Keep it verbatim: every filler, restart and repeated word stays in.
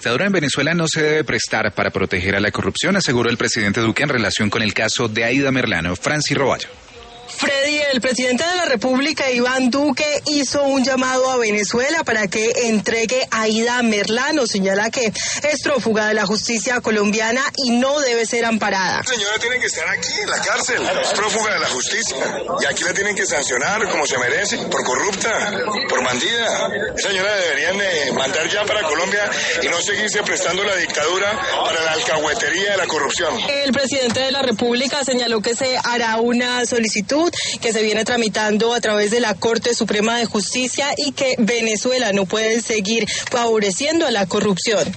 La dictadura en Venezuela no se debe prestar para proteger a la corrupción, aseguró el presidente Duque en relación con el caso de Aida Merlano. Francis Roballo. Freddy, el presidente de la República, Iván Duque, hizo un llamado a Venezuela para que entregue a Aida Merlano. Señala que es prófuga de la justicia colombiana y no debe ser amparada. La señora tiene que estar aquí en la cárcel, es prófuga de la justicia y aquí la tienen que sancionar como se merece, por corrupta, por bandida. Esa señora deberían de mandar ya para Colombia y no seguirse prestando la dictadura para la alcahuetería de la corrupción. El presidente de la República señaló que se hará una solicitud que se viene tramitando a través de la Corte Suprema de Justicia y que Venezuela no puede seguir favoreciendo a la corrupción.